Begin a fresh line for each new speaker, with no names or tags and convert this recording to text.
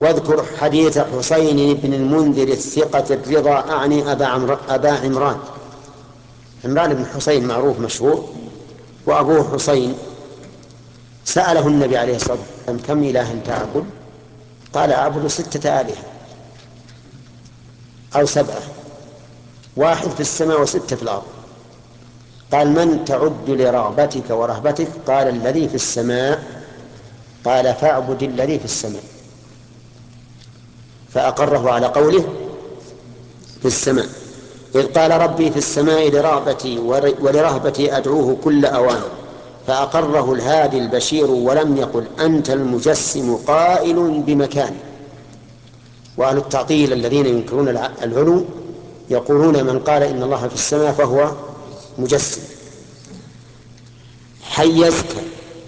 واذكر حديث حسين بن المنذر الثقة الرضا، أعني أبا عمران. عمران بن حسين معروف مشهور، وأبوه حسين. سأله النبي عليه الصلاة والسلام: كم إلها تعبد؟ قال: أعبد 6 آلهة أو 7، 1 في السماء و6 في الأرض. قال: من تعد لرغبتك ورهبتك؟ قال: الذي في السماء. قال: فاعبد الذي في السماء. فأقره على قوله في السماء، إذ قال: ربي في السماء لرغبتي ولرهبتي أدعوه كل أوان. فأقره الهادي البشير ولم يقل أنت المجسم قائل بمكان. وأهل التعطيل الذين ينكرون العلو يقولون: من قال إن الله في السماء فهو مجسم. حيزت